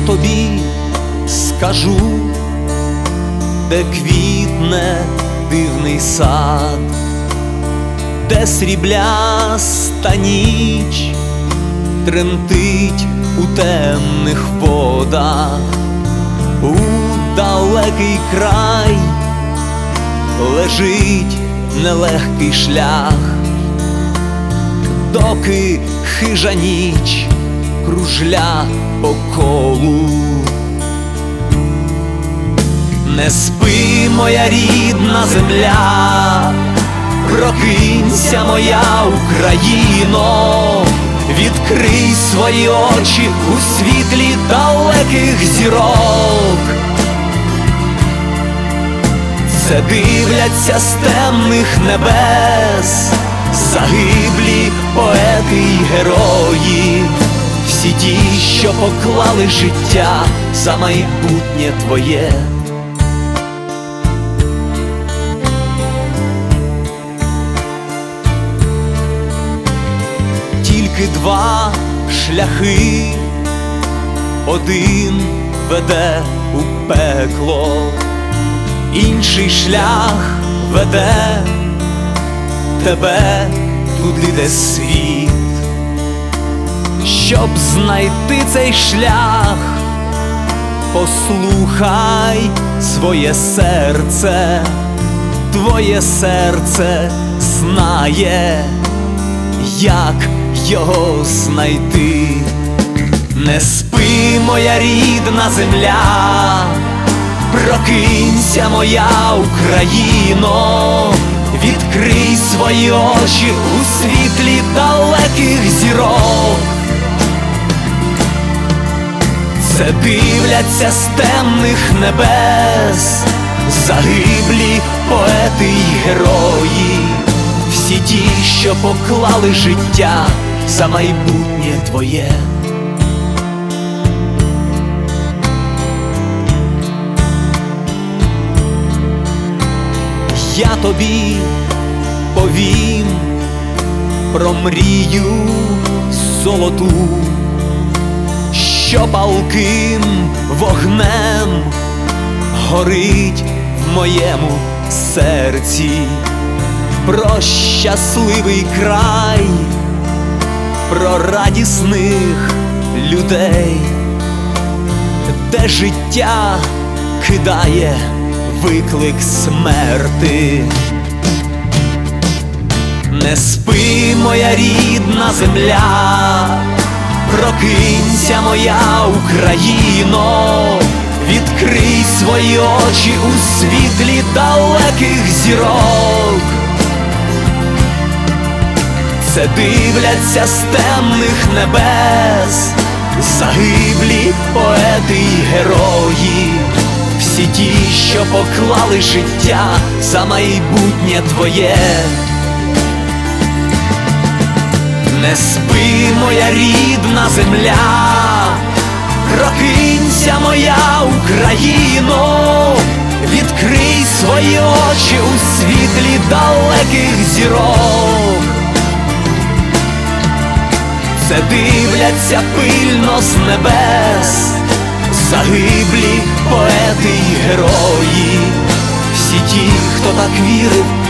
тобі скажу, де квітне дивний сад, де срібляста ніч тремтить у темних водах, у далекий край лежить нелегкий шлях, доки хижа ніч кружля по колу. Не спи, моя рідна земля, прокинься, моя Україно, відкрий свої очі у світлі далеких зірок. Це дивляться з темних небес загиблі поети й герої, всі ті, що поклали життя за майбутнє твоє. Тільки два шляхи, один веде у пекло, інший шлях веде тебе туди, де світ. Щоб знайти цей шлях, послухай своє серце, твоє серце знає, як його знайти. Не спи, моя рідна земля, прокинься, моя Україно, відкрий свої очі у світлі далеких зірок. Це дивляться з темних небес загиблі поети й герої, всі ті, що поклали життя за майбутнє твоє. Я тобі повім про мрію золоту, що палким вогнем горить в моєму серці, про щасливий край, про радісних людей, де життя кидає виклик смерти. Не спи, моя рідна земля, прокинься, моя Україно, відкрий свої очі у світлі далеких зірок. Це дивляться з темних небес загиблі поети й герої, всі ті, що поклали життя за майбутнє твоє. Не спи, моя рідна земля, прокинься, моя Україно, відкрий свої очі у світлі далеких зірок. Це дивляться пильно з небес загиблі поети й герої, всі ті, хто так вірив